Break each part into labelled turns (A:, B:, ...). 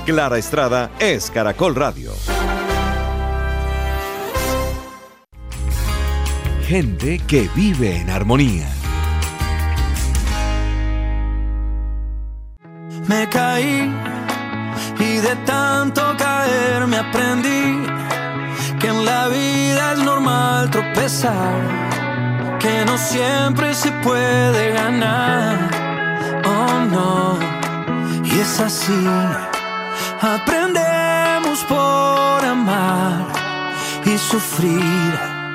A: Clara Estrada es Caracol Radio.
B: Gente que vive en armonía.
C: Me caí y de tanto caer me aprendí que en la vida es normal tropezar, que no siempre se puede ganar, oh no, y es así, aprendemos por amar y sufrir.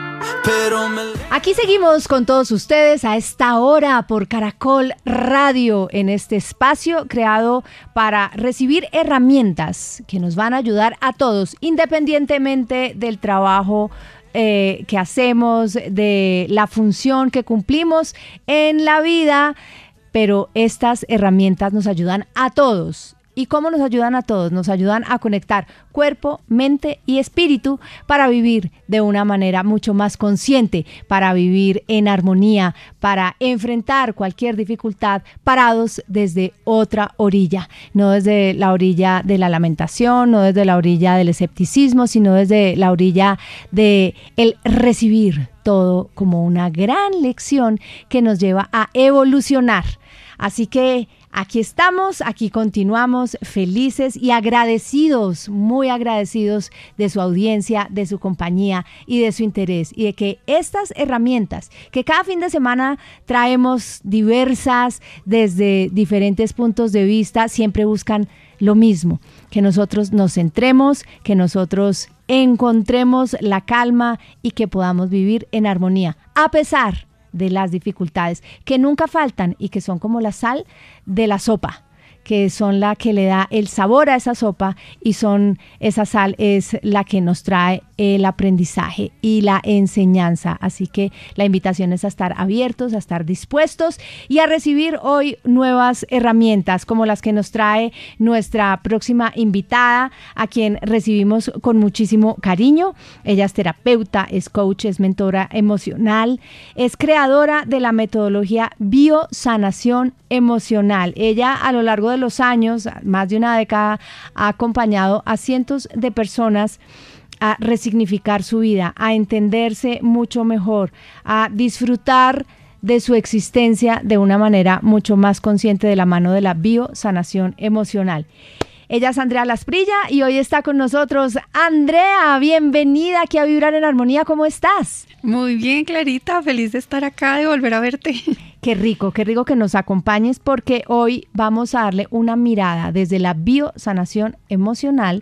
D: Aquí seguimos con todos ustedes a esta hora por Caracol Radio, en este espacio creado para recibir herramientas que nos van a ayudar a todos, independientemente del trabajo que hacemos, de la función que cumplimos en la vida, pero estas herramientas nos ayudan a todos. ¿Y cómo nos ayudan a todos? Nos ayudan a conectar cuerpo, mente y espíritu para vivir de una manera mucho más consciente, para vivir en armonía, para enfrentar cualquier dificultad parados desde otra orilla, no desde la orilla de la lamentación, no desde la orilla del escepticismo, sino desde la orilla de el recibir todo como una gran lección que nos lleva a evolucionar. Así que aquí estamos, aquí continuamos felices y agradecidos, muy agradecidos de su audiencia, de su compañía y de su interés, y de que estas herramientas que cada fin de semana traemos diversas desde diferentes puntos de vista siempre buscan lo mismo, que nosotros nos centremos, que nosotros encontremos la calma y que podamos vivir en armonía, a pesar de las dificultades que nunca faltan y que son como la sal de la sopa, que son la que le da el sabor a esa sopa, y esa sal es la que nos trae el aprendizaje y la enseñanza. Así que la invitación es a estar abiertos, a estar dispuestos y a recibir hoy nuevas herramientas como las que nos trae nuestra próxima invitada, a quien recibimos con muchísimo cariño. Ella es terapeuta, es coach, es mentora emocional, es creadora de la metodología biosanación emocional. Ella, a lo largo de los años, más de una década, ha acompañado a cientos de personas a resignificar su vida, a entenderse mucho mejor, a disfrutar de su existencia de una manera mucho más consciente, de la mano de la biosanación emocional. Ella es Andrea Lasprilla y hoy está con nosotros. Andrea, bienvenida aquí a Vibrar en Armonía. ¿Cómo estás?
E: Muy bien, Clarita, feliz de estar acá, de volver a verte.
D: Qué rico que nos acompañes, porque hoy vamos a darle una mirada desde la biosanación emocional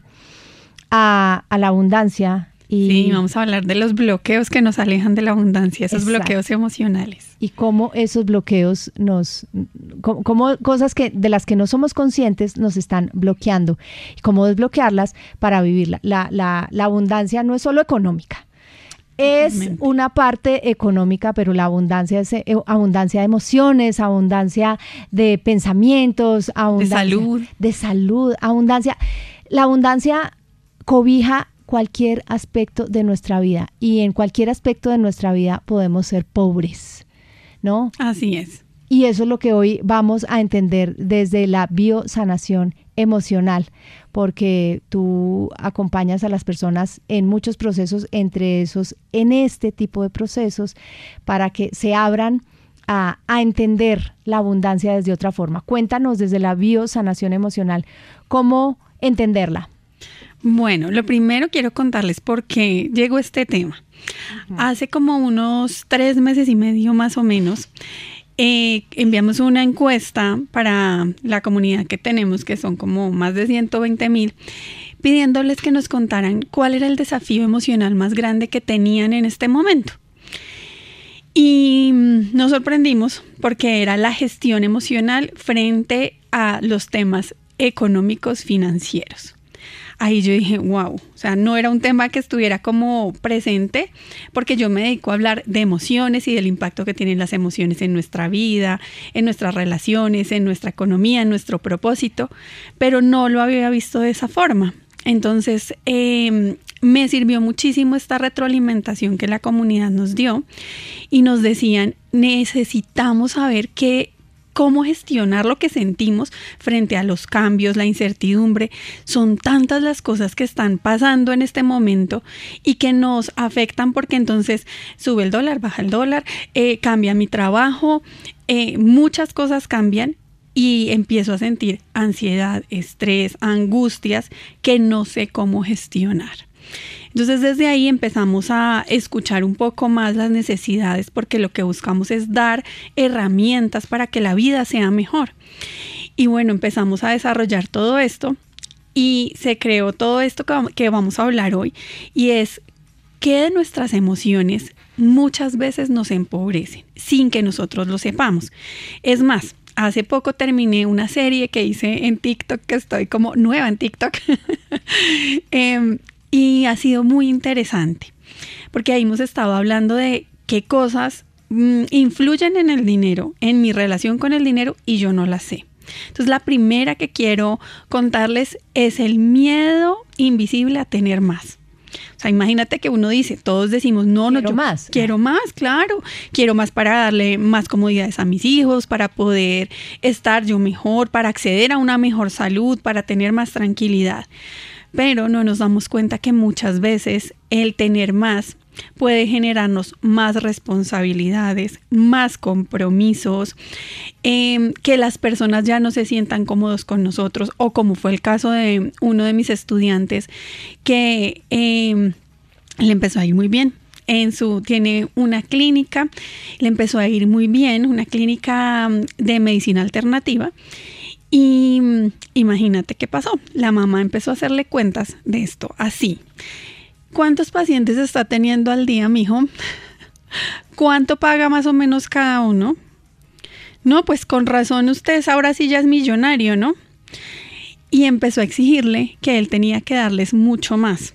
D: a la abundancia.
E: Sí, vamos a hablar de los bloqueos que nos alejan de la abundancia, esos
D: Exacto.
E: bloqueos emocionales.
D: Y cómo esos bloqueos cómo cosas de las que no somos conscientes nos están bloqueando, y cómo desbloquearlas para vivirla. La abundancia no es solo económica. Es una parte económica, pero la abundancia es abundancia de emociones, abundancia de pensamientos, abundancia de salud, abundancia. La abundancia cobija cualquier aspecto de nuestra vida, y en cualquier aspecto de nuestra vida podemos ser pobres, ¿no?
E: Así es.
D: Y eso es lo que hoy vamos a entender desde la biosanación emocional, porque tú acompañas a las personas en muchos procesos, entre esos, en este tipo de procesos, para que se abran a entender la abundancia desde otra forma. Cuéntanos desde la biosanación emocional, ¿cómo entenderla?
E: Bueno, lo primero quiero contarles por qué llegó este tema. Hace como unos 3 meses y medio más o menos, enviamos una encuesta para la comunidad que tenemos, que son como más de 120,000, pidiéndoles que nos contaran cuál era el desafío emocional más grande que tenían en este momento. Y nos sorprendimos porque era la gestión emocional frente a los temas económicos financieros. Ahí yo dije, wow, o sea, no era un tema que estuviera como presente, porque yo me dedico a hablar de emociones y del impacto que tienen las emociones en nuestra vida, en nuestras relaciones, en nuestra economía, en nuestro propósito, pero no lo había visto de esa forma. Entonces, me sirvió muchísimo esta retroalimentación que la comunidad nos dio, y nos decían, necesitamos saber cómo gestionar lo que sentimos frente a los cambios, la incertidumbre. Son tantas las cosas que están pasando en este momento y que nos afectan porque entonces sube el dólar, baja el dólar, cambia mi trabajo, muchas cosas cambian y empiezo a sentir ansiedad, estrés, angustias que no sé cómo gestionar. Entonces desde ahí empezamos a escuchar un poco más las necesidades porque lo que buscamos es dar herramientas para que la vida sea mejor. Y bueno, empezamos a desarrollar todo esto y se creó todo esto que vamos a hablar hoy y es que de nuestras emociones muchas veces nos empobrecen sin que nosotros lo sepamos. Es más, hace poco terminé una serie que hice en TikTok, que estoy como nueva en TikTok. Y ha sido muy interesante, porque ahí hemos estado hablando de qué cosas influyen en el dinero, en mi relación con el dinero, y yo no las sé. Entonces, la primera que quiero contarles es el miedo invisible a tener más. O sea, imagínate que uno dice, todos decimos, quiero más, claro. Quiero más para darle más comodidades a mis hijos, para poder estar yo mejor, para acceder a una mejor salud, para tener más tranquilidad. Pero no nos damos cuenta que muchas veces el tener más puede generarnos más responsabilidades, más compromisos, que las personas ya no se sientan cómodos con nosotros, o como fue el caso de uno de mis estudiantes que le empezó a ir muy bien. Tiene una clínica, le empezó a ir muy bien, una clínica de medicina alternativa. Y imagínate qué pasó. La mamá empezó a hacerle cuentas de esto, así. ¿Cuántos pacientes está teniendo al día, mijo? ¿Cuánto paga más o menos cada uno? No, pues con razón usted ahora sí ya es millonario, ¿no? Y empezó a exigirle que él tenía que darles mucho más.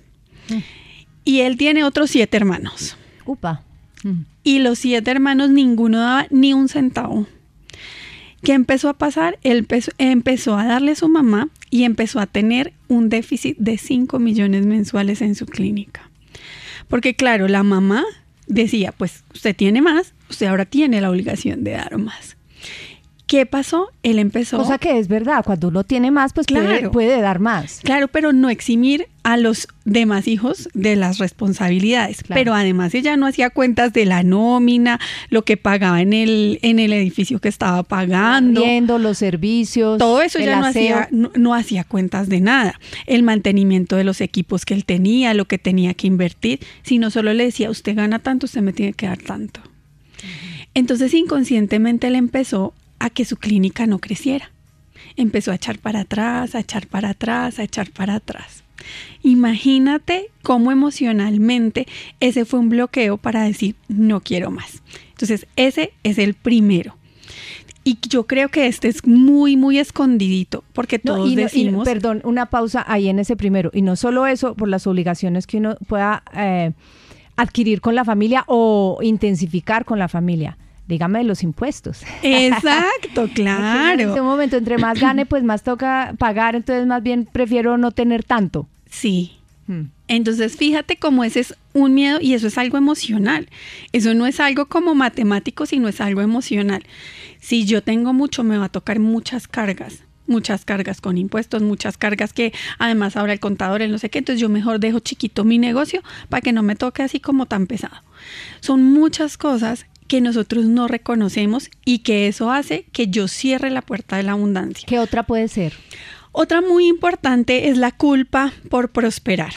E: Y él tiene otros 7 hermanos.
D: Upa.
E: Y los 7 hermanos ninguno daba ni un centavo. ¿Qué empezó a pasar? Él empezó a darle a su mamá y empezó a tener un déficit de 5 millones mensuales en su clínica. Porque claro, la mamá decía, pues usted tiene más, usted ahora tiene la obligación de dar más. ¿Qué pasó? Él empezó...
D: Cosa que es verdad, cuando uno tiene más, pues claro, puede dar más.
E: Claro, pero no eximir a los demás hijos de las responsabilidades. Claro. Pero además ella no hacía cuentas de la nómina, lo que pagaba en el edificio que estaba pagando.
D: Viendo los servicios.
E: Todo eso ella no hacía cuentas de nada. El mantenimiento de los equipos que él tenía, lo que tenía que invertir, sino solo le decía, usted gana tanto, usted me tiene que dar tanto. Entonces inconscientemente él empezó a que su clínica no creciera. Empezó a echar para atrás, a echar para atrás, a echar para atrás. Imagínate cómo emocionalmente ese fue un bloqueo para decir no quiero más. Entonces ese es el primero. Y yo creo que este es muy, muy escondidito porque todos decimos...
D: Perdón, una pausa ahí en ese primero. Y no solo eso, por las obligaciones que uno pueda adquirir con la familia o intensificar con la familia. Dígame de los impuestos.
E: Exacto, claro.
D: En este momento, entre más gane, pues más toca pagar, entonces más bien prefiero no tener tanto.
E: Sí. Entonces, fíjate cómo ese es un miedo y eso es algo emocional. Eso no es algo como matemático, sino es algo emocional. Si yo tengo mucho, me va a tocar muchas cargas con impuestos, muchas cargas que además ahora el contador, el no sé qué, entonces yo mejor dejo chiquito mi negocio para que no me toque así como tan pesado. Son muchas cosas que nosotros no reconocemos y que eso hace que yo cierre la puerta de la abundancia.
D: ¿Qué otra puede ser?
E: Otra muy importante es la culpa por prosperar.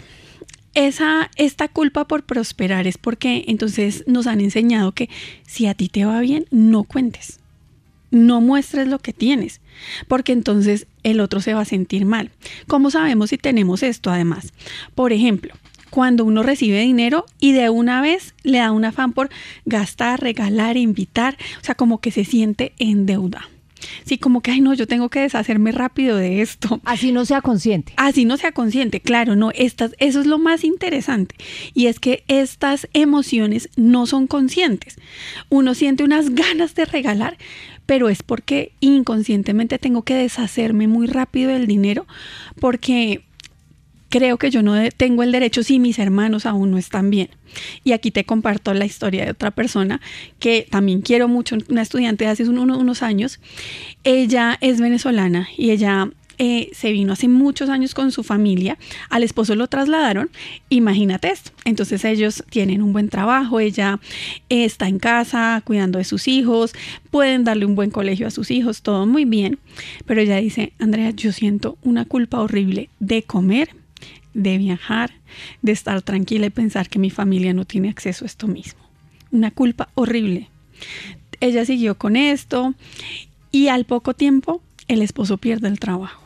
E: Esta culpa por prosperar es porque entonces nos han enseñado que si a ti te va bien, no cuentes. No muestres lo que tienes, porque entonces el otro se va a sentir mal. ¿Cómo sabemos si tenemos esto además? Por ejemplo, cuando uno recibe dinero y de una vez le da un afán por gastar, regalar, invitar, o sea, como que se siente en deuda. Sí, como que, ay no, yo tengo que deshacerme rápido de esto.
D: Así no sea consciente.
E: Así no sea consciente, claro, no, eso es lo más interesante. Y es que estas emociones no son conscientes. Uno siente unas ganas de regalar, pero es porque inconscientemente tengo que deshacerme muy rápido del dinero porque creo que yo no tengo el derecho si mis hermanos aún no están bien. Y aquí te comparto la historia de otra persona que también quiero mucho, una estudiante de hace unos años. Ella es venezolana y ella se vino hace muchos años con su familia. Al esposo lo trasladaron, imagínate esto. Entonces ellos tienen un buen trabajo, ella está en casa cuidando de sus hijos, pueden darle un buen colegio a sus hijos, todo muy bien. Pero ella dice: Andrea, yo siento una culpa horrible de comer, de viajar, de estar tranquila y pensar que mi familia no tiene acceso a esto mismo. Una culpa horrible. Ella siguió con esto y al poco tiempo el esposo pierde el trabajo.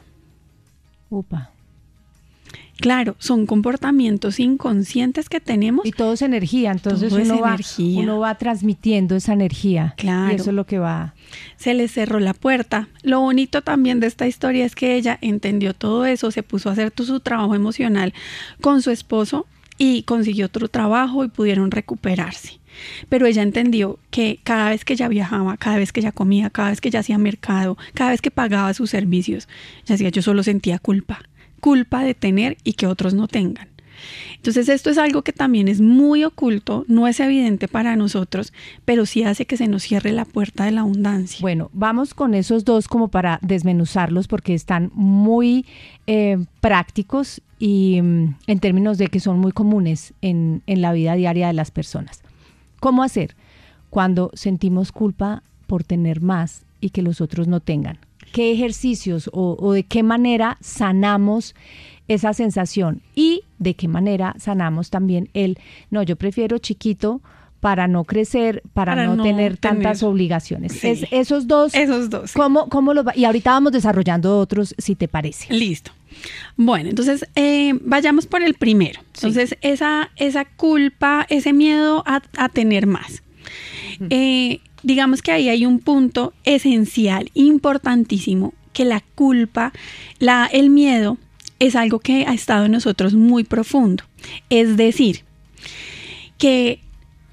D: Upa.
E: Claro, son comportamientos inconscientes que tenemos.
D: Y todo es energía, entonces uno va transmitiendo esa energía.
E: Claro.
D: Y eso es lo que va.
E: Se le cerró la puerta. Lo bonito también de esta historia es que ella entendió todo eso, se puso a hacer su trabajo emocional con su esposo y consiguió otro trabajo y pudieron recuperarse. Pero ella entendió que cada vez que ella viajaba, cada vez que ella comía, cada vez que ella hacía mercado, cada vez que pagaba sus servicios, ella decía: yo solo sentía culpa de tener y que otros no tengan. Entonces esto es algo que también es muy oculto, no es evidente para nosotros, pero sí hace que se nos cierre la puerta de la abundancia.
D: Bueno, vamos con esos dos como para desmenuzarlos porque están muy prácticos y en términos de que son muy comunes en la vida diaria de las personas. ¿Cómo hacer cuando sentimos culpa por tener más y que los otros no tengan? ¿Qué ejercicios o de qué manera sanamos esa sensación? Y de qué manera sanamos también no, yo prefiero chiquito para no crecer, para no tener tantas obligaciones.
E: Sí.
D: Esos dos. ¿Cómo los va? Y ahorita vamos desarrollando otros, si te parece.
E: Listo. Bueno, entonces vayamos por el primero. Entonces, sí. esa culpa, ese miedo a tener más. Digamos que ahí hay un punto esencial, importantísimo, que la culpa, el miedo es algo que ha estado en nosotros muy profundo. Es decir, que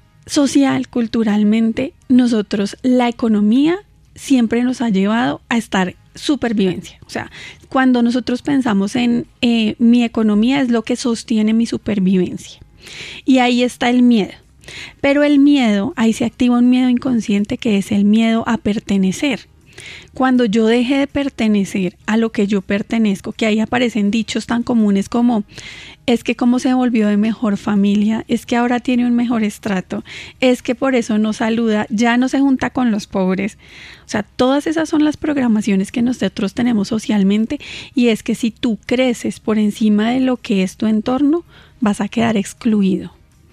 E: social, culturalmente, nosotros, la economía siempre nos ha llevado a estar supervivencia. O sea, cuando nosotros pensamos en mi economía es lo que sostiene mi supervivencia. Y ahí está el miedo. Pero el miedo, ahí se activa un miedo inconsciente que es el miedo a pertenecer. Cuando yo deje de pertenecer a lo que yo pertenezco, que ahí aparecen dichos tan comunes como: es que como se volvió de mejor familia, es que ahora tiene un mejor estrato, es que por eso no saluda, ya no se junta con los pobres. O sea, todas esas son las programaciones que nosotros tenemos socialmente, y es que si tú creces por encima de lo que es tu entorno, vas a quedar excluido.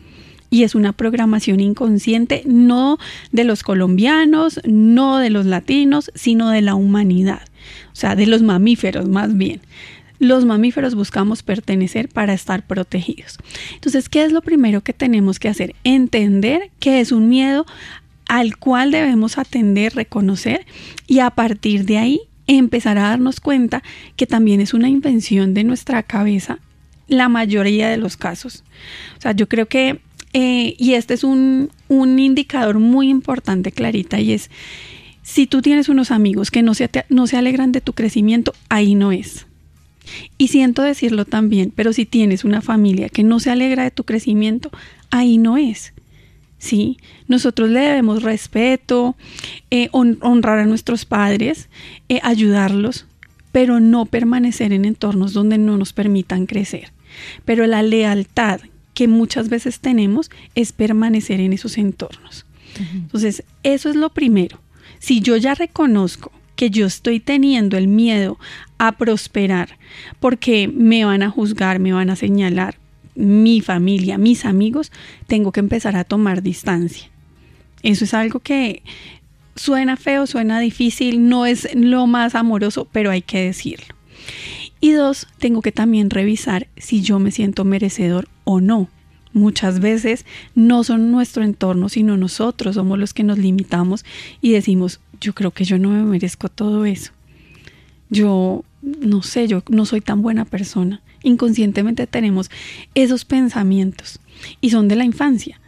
E: Y es una programación inconsciente, no de los colombianos, no de los latinos, sino de la humanidad. O sea, de los mamíferos más bien. Los mamíferos buscamos pertenecer para estar protegidos. Entonces, ¿qué es lo primero que tenemos que hacer? Entender que es un miedo al cual debemos atender, reconocer, y a partir de ahí empezar a darnos cuenta que también es una invención de nuestra cabeza la mayoría de los casos. O sea, yo creo que y este es un indicador muy importante, Clarita, y es: si tú tienes unos amigos que no se alegran de tu crecimiento, ahí no es. Y siento decirlo también, pero si tienes una familia que no se alegra de tu crecimiento, ahí no es. ¿Sí? Nosotros le debemos respeto, honrar a nuestros padres, ayudarlos, pero no permanecer en entornos donde no nos permitan crecer. Pero la lealtad que muchas veces tenemos es permanecer en esos entornos. Uh-huh. Entonces, eso es lo primero. Si yo ya reconozco que yo estoy teniendo el miedo a prosperar porque me van a juzgar, me van a señalar, mi familia, mis amigos, tengo que empezar a tomar distancia. Eso es algo que suena feo, suena difícil, no es lo más amoroso, pero hay que decirlo. Y 2, tengo que también revisar si yo me siento merecedor o no. Muchas veces no son nuestro entorno, sino nosotros somos los que nos limitamos y decimos: yo creo que yo no me merezco todo eso. Yo no sé, yo no soy tan buena persona. Inconscientemente tenemos esos pensamientos y son de la infancia.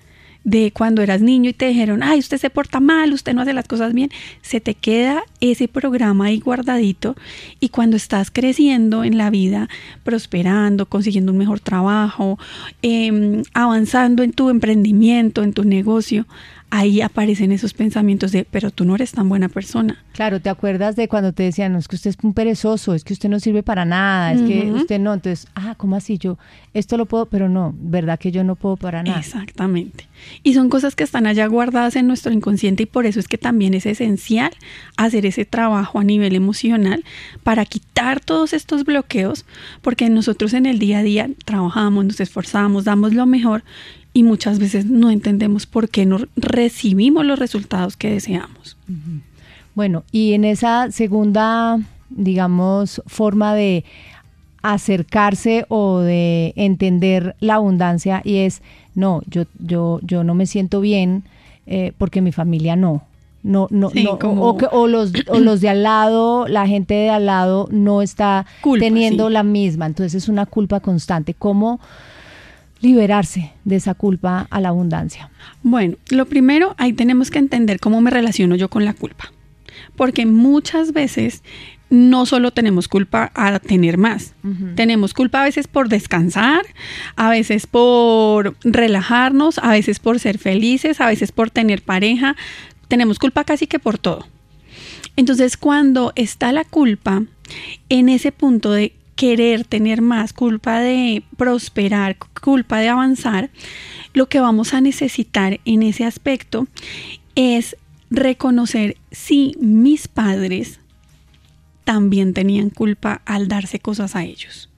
E: de cuando eras niño y te dijeron, ay, usted se porta mal, usted no hace las cosas bien, se te queda ese programa ahí guardadito, y cuando estás creciendo en la vida, prosperando, consiguiendo un mejor trabajo, avanzando en tu emprendimiento, en tu negocio, ahí aparecen esos pensamientos de, pero tú no eres tan buena persona.
D: Claro, ¿te acuerdas de cuando te decían, no, es que usted es un perezoso, es que usted no sirve para nada, es que usted no? Entonces, ¿cómo así? Yo esto lo puedo, pero no, ¿verdad que yo no puedo para nada?
E: Exactamente. Y son cosas que están allá guardadas en nuestro inconsciente, y por eso es que también es esencial hacer ese trabajo a nivel emocional para quitar todos estos bloqueos, porque nosotros en el día a día trabajamos, nos esforzamos, damos lo mejor, y muchas veces no entendemos por qué no recibimos los resultados que deseamos.
D: Bueno, y en esa segunda, digamos, forma de acercarse o de entender la abundancia, y es, no, yo no me siento bien porque mi familia no. Sí, o los de al lado, la gente de al lado no está teniendo la misma, entonces es una culpa constante. ¿Cómo liberarse de esa culpa a la abundancia?
E: Bueno, lo primero, ahí tenemos que entender cómo me relaciono yo con la culpa, porque muchas veces no solo tenemos culpa a tener más, tenemos culpa a veces por descansar, a veces por relajarnos, a veces por ser felices, a veces por tener pareja, tenemos culpa casi que por todo. Entonces, cuando está la culpa en ese punto de querer tener más, culpa de prosperar, culpa de avanzar, lo que vamos a necesitar en ese aspecto es reconocer si mis padres también tenían culpa al darse cosas a ellos.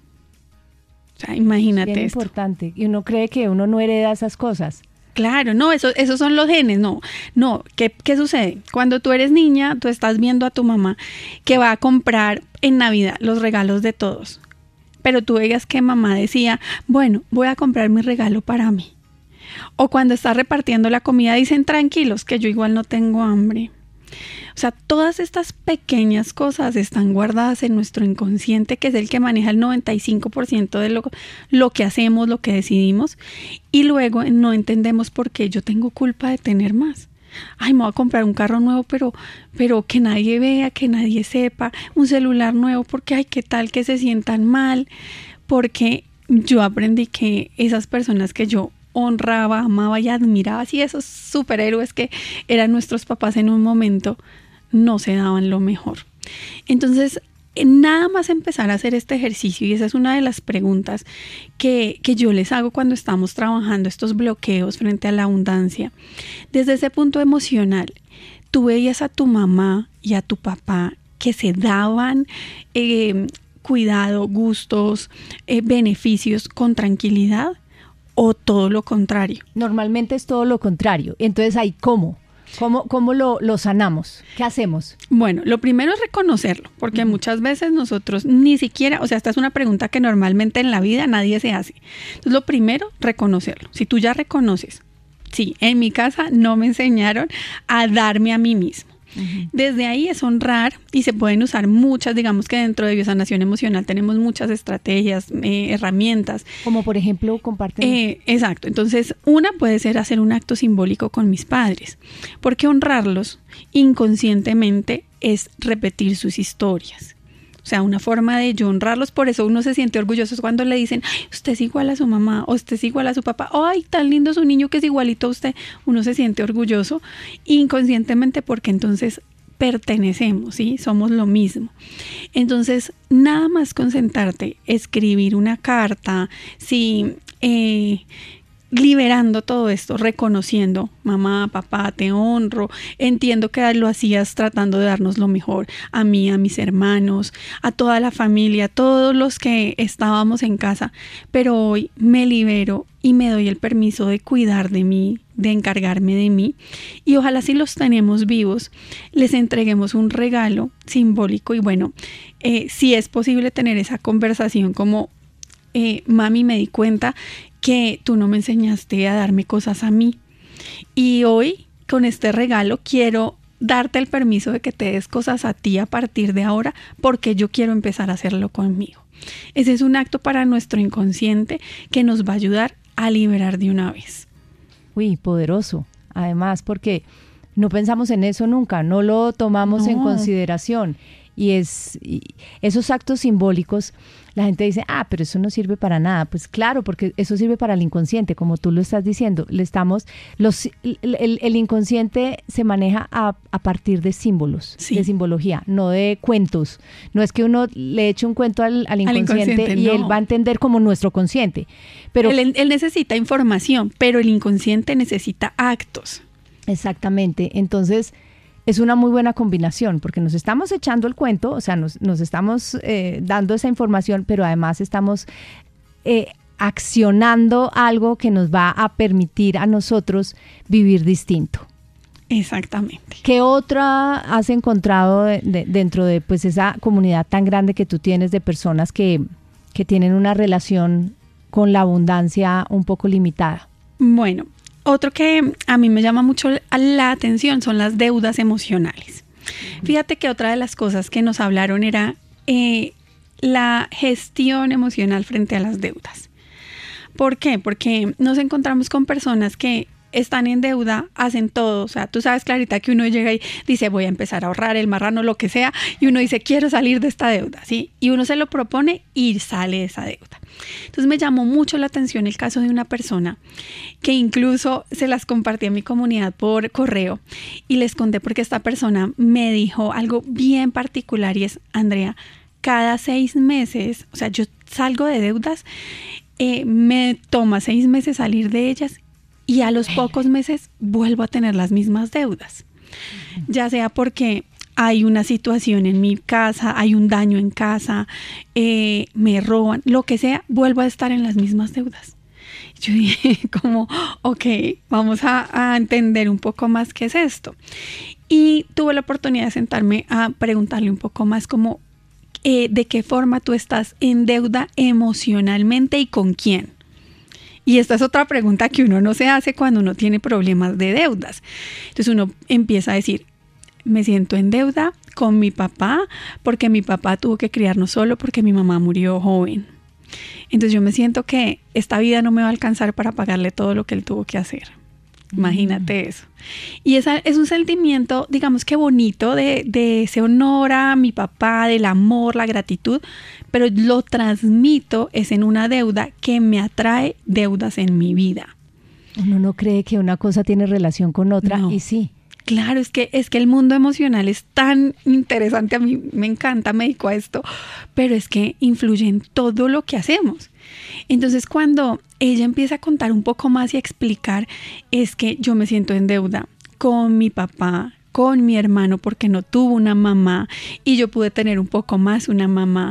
E: O sea, imagínate esto.
D: Es importante. Y uno cree que uno no hereda esas cosas.
E: Claro, no, esos son los genes, no. ¿Qué sucede? Cuando tú eres niña, tú estás viendo a tu mamá que va a comprar en Navidad los regalos de todos, pero tú veías que mamá decía, bueno, voy a comprar mi regalo para mí. O cuando está repartiendo la comida dicen, tranquilos, que yo igual no tengo hambre. O sea, todas estas pequeñas cosas están guardadas en nuestro inconsciente, que es el que maneja el 95% de lo que hacemos, lo que decidimos, y luego no entendemos por qué yo tengo culpa de tener más. Ay, me voy a comprar un carro nuevo, pero que nadie vea, que nadie sepa, un celular nuevo, porque ay, qué tal que se sientan mal, porque yo aprendí que esas personas que yo honraba, amaba y admiraba, así esos superhéroes que eran nuestros papás en un momento, no se daban lo mejor. Entonces, nada más empezar a hacer este ejercicio, y esa es una de las preguntas que yo les hago cuando estamos trabajando estos bloqueos frente a la abundancia. Desde ese punto emocional, ¿tú veías a tu mamá y a tu papá que se daban cuidado, gustos, beneficios con tranquilidad, o todo lo contrario?
D: Normalmente es todo lo contrario. Entonces, ¿ahí cómo lo sanamos? ¿Qué hacemos?
E: Bueno, lo primero es reconocerlo, porque muchas veces nosotros ni siquiera, o sea, esta es una pregunta que normalmente en la vida nadie se hace. Entonces, lo primero, reconocerlo. Si tú ya reconoces, sí, en mi casa no me enseñaron a darme a mí mismo. Desde ahí es honrar, y se pueden usar muchas, digamos que dentro de biosanación emocional tenemos muchas estrategias, herramientas.
D: Como por ejemplo, comparten.
E: Exacto, entonces una puede ser hacer un acto simbólico con mis padres, porque honrarlos inconscientemente es repetir sus historias. O sea, una forma de yo honrarlos, por eso uno se siente orgulloso cuando le dicen, ay, usted es igual a su mamá, o usted es igual a su papá, ay, tan lindo su niño que es igualito a usted. Uno se siente orgulloso inconscientemente, porque entonces pertenecemos, ¿sí? Somos lo mismo. Entonces, nada más con sentarte, escribir una carta, liberando todo esto, reconociendo, mamá, papá, te honro, entiendo que lo hacías tratando de darnos lo mejor, a mí, a mis hermanos, a toda la familia, a todos los que estábamos en casa, pero hoy me libero y me doy el permiso de cuidar de mí, de encargarme de mí, y ojalá si los tenemos vivos, les entreguemos un regalo simbólico. Y bueno, si es posible tener esa conversación como, mami, me di cuenta que tú no me enseñaste a darme cosas a mí, y hoy con este regalo quiero darte el permiso de que te des cosas a ti a partir de ahora, porque yo quiero empezar a hacerlo conmigo. Ese es un acto para nuestro inconsciente que nos va a ayudar a liberar de una vez.
D: Uy, poderoso. Además, porque no pensamos en eso nunca, no lo tomamos en consideración. Y esos actos simbólicos, la gente dice, pero eso no sirve para nada. Pues claro, porque eso sirve para el inconsciente, como tú lo estás diciendo. El inconsciente se maneja a partir de símbolos, de simbología, no de cuentos. No es que uno le eche un cuento al inconsciente y él va a entender como nuestro consciente. Pero
E: él necesita información, pero el inconsciente necesita actos.
D: Exactamente. Entonces, es una muy buena combinación porque nos estamos echando el cuento, o sea, nos estamos dando esa información, pero además estamos accionando algo que nos va a permitir a nosotros vivir distinto.
E: Exactamente.
D: ¿Qué otra has encontrado dentro de pues esa comunidad tan grande que tú tienes de personas que tienen una relación con la abundancia un poco limitada?
E: Bueno, otro que a mí me llama mucho la atención son las deudas emocionales. Fíjate que otra de las cosas que nos hablaron era la gestión emocional frente a las deudas. ¿Por qué? Porque nos encontramos con personas que están en deuda, hacen todo. O sea, tú sabes, Clarita, que uno llega y dice, voy a empezar a ahorrar el marrano, lo que sea, y uno dice, quiero salir de esta deuda, ¿sí? Y uno se lo propone y sale de esa deuda. Entonces me llamó mucho la atención el caso de una persona que incluso se las compartí a mi comunidad por correo y les conté porque esta persona me dijo algo bien particular y es, Andrea, cada 6 meses, o sea, yo salgo de deudas, me toma 6 meses salir de ellas y a los pocos meses vuelvo a tener las mismas deudas, ya sea porque hay una situación en mi casa, hay un daño en casa, me roban, lo que sea, vuelvo a estar en las mismas deudas. Yo dije como, ok, vamos a entender un poco más qué es esto. Y tuve la oportunidad de sentarme a preguntarle un poco más como de qué forma tú estás en deuda emocionalmente y con quién. Y esta es otra pregunta que uno no se hace cuando uno tiene problemas de deudas. Entonces uno empieza a decir, me siento en deuda con mi papá porque mi papá tuvo que criarnos solo porque mi mamá murió joven. Entonces yo me siento que esta vida no me va a alcanzar para pagarle todo lo que él tuvo que hacer. Imagínate eso. Y esa es un sentimiento, digamos que bonito de ese honor a mi papá, del amor, la gratitud, pero lo transmito es en una deuda que me atrae deudas en mi vida.
D: Uno no cree que una cosa tiene relación con otra, no. Y sí.
E: Claro, es que el mundo emocional es tan interesante, a mí me encanta, me dedico a esto, pero es que influye en todo lo que hacemos. Entonces cuando ella empieza a contar un poco más y a explicar, es que yo me siento en deuda con mi papá, con mi hermano porque no tuvo una mamá y yo pude tener un poco más una mamá,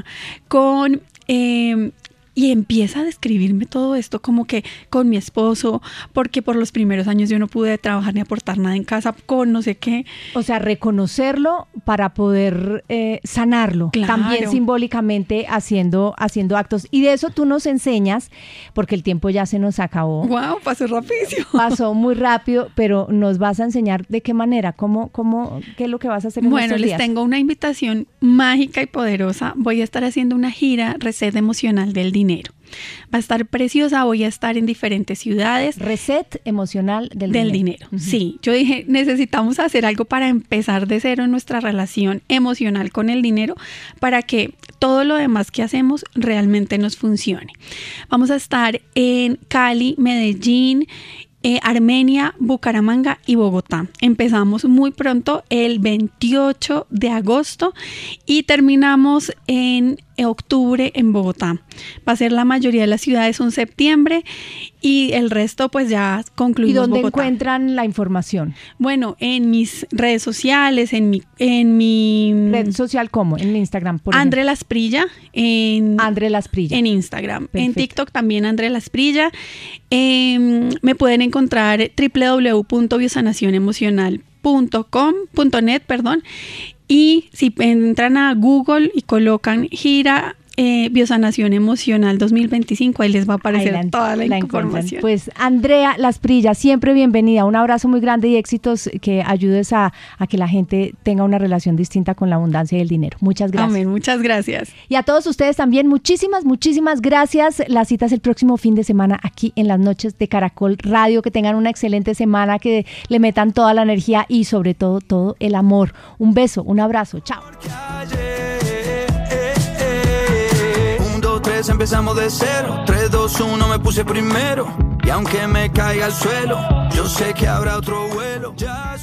E: y empieza a describirme todo esto como que con mi esposo, porque por los primeros años yo no pude trabajar ni aportar nada en casa, con no sé qué.
D: O sea, reconocerlo para poder sanarlo. Claro. También simbólicamente haciendo actos. Y de eso tú nos enseñas, porque el tiempo ya se nos acabó.
E: ¡Wow! Pasó rapidísimo.
D: Pasó muy rápido, pero nos vas a enseñar de qué manera, qué es lo que vas a hacer en estos días.
E: Bueno, les tengo una invitación mágica y poderosa. Voy a estar haciendo una gira Reset Emocional del Dinero. Va a estar preciosa, voy a estar en diferentes ciudades.
D: Reset emocional del dinero.
E: Uh-huh. Sí, yo dije, necesitamos hacer algo para empezar de cero en nuestra relación emocional con el dinero para que todo lo demás que hacemos realmente nos funcione. Vamos a estar en Cali, Medellín, Armenia, Bucaramanga y Bogotá. Empezamos muy pronto el 28 de agosto y terminamos en octubre en Bogotá. Va a ser la mayoría de las ciudades en septiembre y el resto pues ya concluimos.
D: ¿Y dónde
E: Bogotá.
D: Encuentran la información?
E: Bueno, en mis redes sociales, en mi
D: red social, ¿cómo? En Instagram, por
E: Andre Lasprilla,
D: Andre Lasprilla
E: en Instagram.
D: Perfecto.
E: En TikTok también Andre Lasprilla. Me pueden encontrar www.biosanacionemocional.net, y si entran a Google y colocan gira Biosanación Emocional 2025. Ahí les va a aparecer toda la información.
D: Pues Andrea Lasprilla, siempre bienvenida. Un abrazo muy grande y éxitos, que ayudes a que la gente tenga una relación distinta con la abundancia y el dinero. Muchas gracias.
E: Amén, muchas gracias.
D: Y a todos ustedes también, muchísimas gracias. La cita es el próximo fin de semana aquí en las noches de Caracol Radio. Que tengan una excelente semana, que le metan toda la energía y sobre todo, todo el amor. Un beso, un abrazo. Chao.
C: Empezamos de cero, 3, 2, 1, me puse primero. Y aunque me caiga al suelo, yo sé que habrá otro vuelo.